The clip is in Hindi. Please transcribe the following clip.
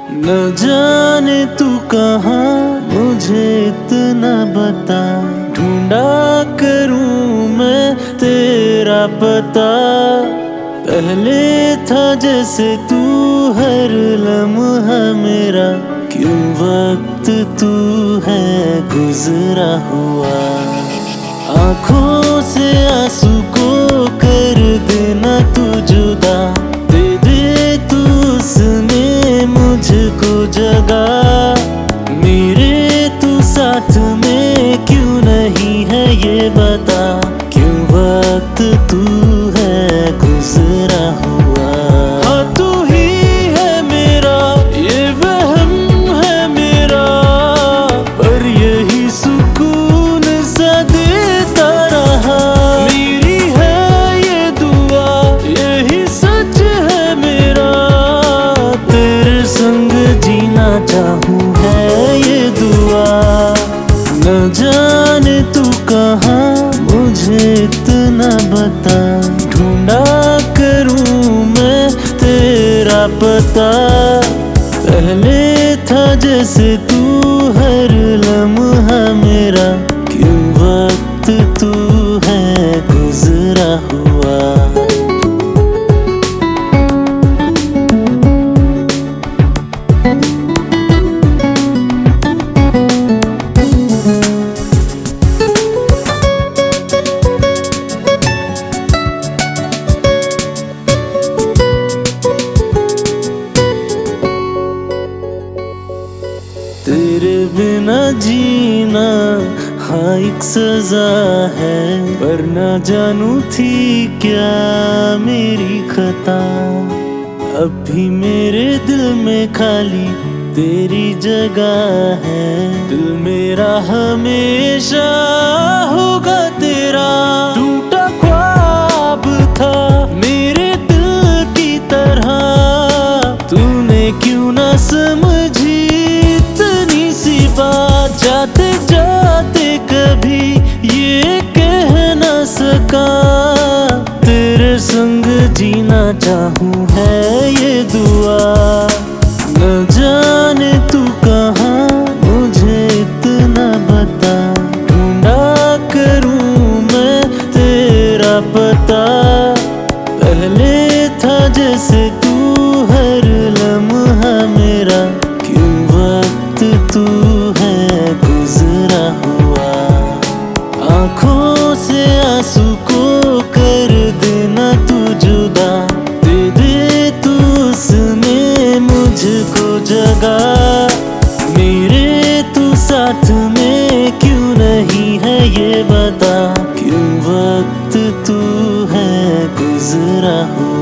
न जाने तू कहाँ, मुझे इतना बता। ढूंढा करूं मैं तेरा पता। पहले था जैसे तू हर लम्हा मेरा, क्यों वक्त तू है गुजरा हुआ। आँखों से आंसू को कर देना तू जुदा, दे दे तू उसमें मुझको जगा। मेरे तू साथ में क्यों नहीं है ये बता, क्यों वक्त तू है गुजरा हुआ। हाँ तू ही है मेरा, ये वहम है मेरा, पर यही सुकून सा देता रहा। मेरी है ये दुआ, यही सच है मेरा, तेरे संग जीना चाहूँ है ये दुआ। न जाने तू कहाँ, मुझे इतना बता। ढूंढा करूं मैं तेरा पता। पहले था जैसे तू हर लम्हा मेरा, क्यों वक्त तू है गुजरा हुआ। तेरे बिना जीना हाँ एक सजा है, पर न जानू थी क्या मेरी खता। अब भी मेरे दिल में खाली तेरी जगह है, दिल मेरा हमेशा होगा तेरा। टूटा ख्वाब था मेरे दिल की तरह, तूने क्यों ना समझी इतनी सी बात। जाते जाते कभी ये कह ना सका, तेरे संग जीना चाहूँ है ये दुआ। न जाने तू कहाँ, मुझे इतना बता। ढूंढा करूं मैं तेरा पता। पहले था जैसे तू हर लम्हा मेरा, क्यों वक्त तू है गुजरा हुआ। आँखों से आंसू को कर देना तू जुदा, दे दे तू उसमें मुझको जगा। मेरे तू साथ में क्यों नहीं है ये बता, क्यों वक्त तू है गुजरा हुआ।